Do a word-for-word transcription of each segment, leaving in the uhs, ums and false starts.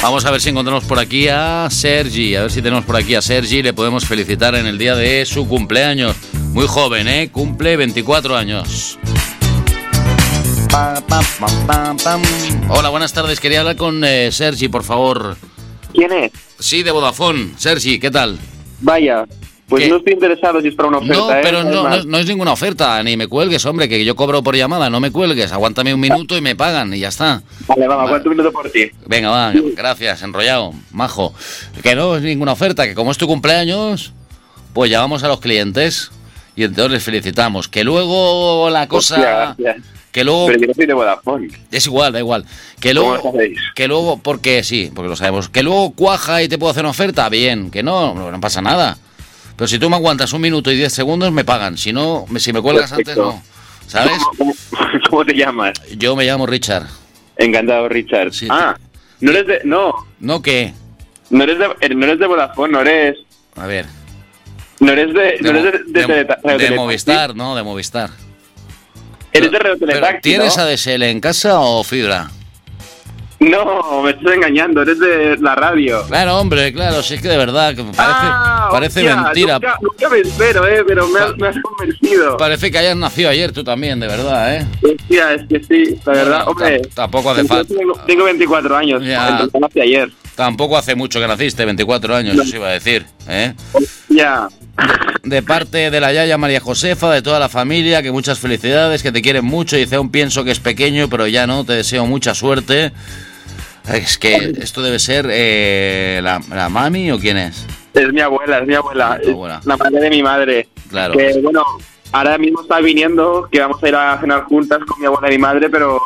Vamos a ver si encontramos por aquí a Sergi. A ver si tenemos por aquí a Sergi. Le podemos felicitar en el día de su cumpleaños. Muy joven, ¿eh? Cumple veinticuatro años. Pa, pa, pam, pam, pam. Hola, buenas tardes. Quería hablar con eh, Sergi, por favor. ¿Quién es? Sí, de Vodafone. Sergi, ¿qué tal? Vaya, pues ¿Qué? No estoy interesado si es para una oferta. No, pero ¿eh? no, no, no es ninguna oferta. Ni me cuelgues, hombre, que yo cobro por llamada. No me cuelgues. Aguántame un minuto y me pagan y ya está. Vale, vamos, Vale. aguanto un minuto por ti. Venga, va, gracias, enrollado, majo. Que no es ninguna oferta, que como es tu cumpleaños, pues llamamos a los clientes y entonces les felicitamos. Que luego la cosa... Hostia, gracias. Que luego... Pero yo no soy de Vodafone. Es igual, da igual. Que ¿Cómo luego... lo sabéis? Que luego, porque sí, porque lo sabemos. Que luego cuaja y te puedo hacer una oferta, bien. Que no, no, no pasa nada. Pero si tú me aguantas un minuto y diez segundos, me pagan. Si no, me- si me cuelgas Perfecto. antes, no. ¿Sabes? ¿Cómo, cómo, cómo te llamas? Yo me llamo Richard. Encantado, Richard. Sí, ah, no eres de... No, ¿No qué? no eres de, no eres de Vodafone, no eres... A ver. No eres de... No De, eres de, de, de- de- de Radio Teletaxi. Movistar, ¿no? De Movistar. Eres de Radio Pero, Teletaxi, ¿tienes ¿no? A D S L en casa o fibra? No, me estás engañando, eres de la radio. Claro, hombre, claro, si es que de verdad, que parece, Ah, parece hostia, mentira. Nunca, nunca me espero, eh, pero me has, me has convencido. Parece que hayas nacido ayer tú también, de verdad, ¿eh? Hostia, es que sí, la verdad, No, hombre. tam- tampoco hace yo falta. Tengo, tengo veinticuatro años, Ya. entonces nací ayer. Tampoco hace mucho que naciste, veinticuatro años, eso iba a decir, ¿eh? Ya. De parte de la yaya María Josefa, de toda la familia, que muchas felicidades, que te quieren mucho. Dice, aún pienso que es pequeño, pero ya no, te deseo mucha suerte. Es que esto debe ser eh, la, la mami o quién es. Es mi abuela, es mi abuela. Tu abuela. Es la madre de mi madre. Claro. Que, bueno, ahora mismo está viniendo, que vamos a ir a cenar juntas con mi abuela y mi madre, pero...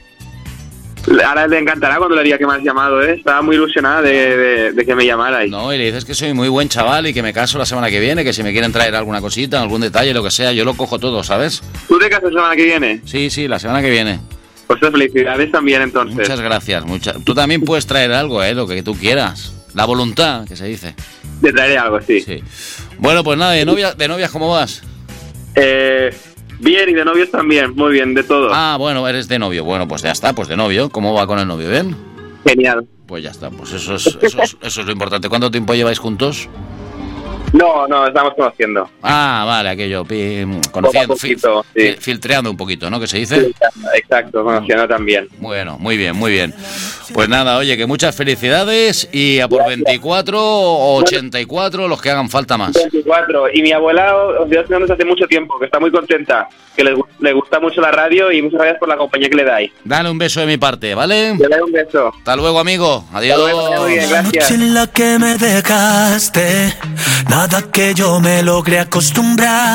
Ahora le encantará cuando le diga que me has llamado, ¿eh? Estaba muy ilusionada de, de, de que me llamarais. No, y le dices que soy muy buen chaval y que me caso la semana que viene, que si me quieren traer alguna cosita, algún detalle, lo que sea, yo lo cojo todo, ¿sabes? ¿Tú te casas la semana que viene? Sí, sí, la semana que viene. Pues felicidades también, entonces. Muchas gracias. Muchas. Tú también puedes traer algo, ¿eh? Lo que tú quieras. La voluntad, que se dice. Te traeré algo, sí. Sí. Bueno, pues nada, de novias, de novias ¿cómo vas? Eh, bien, y de novios también, muy bien, de todo. Ah, bueno, eres de novio. Bueno, pues ya está, pues de novio. ¿Cómo va con el novio? ¿Bien? Genial. Pues ya está, pues eso es, eso es, eso es lo importante. ¿Cuánto tiempo lleváis juntos? No, no, estamos conociendo. Ah, vale, aquello, pi- conociendo, Poco a poquito, fil- sí. filtreando un poquito, ¿no? ¿Qué se dice? Exacto, conociendo también. Bueno, muy bien, muy bien. Pues nada, oye, que muchas felicidades y a por veinticuatro o ochenta y cuatro, los que hagan falta más. veinticuatro. Y mi abuela os dio desde hace mucho tiempo, que está muy contenta, que le, gu- le gusta mucho la radio y muchas gracias por la compañía que le dais. Dale un beso de mi parte, ¿vale? Le doy un beso. Hasta luego, amigo. Adiós. Hasta luego, muy bien, La gracias. noche en la que me dejaste, nada que yo me logré acostumbrar.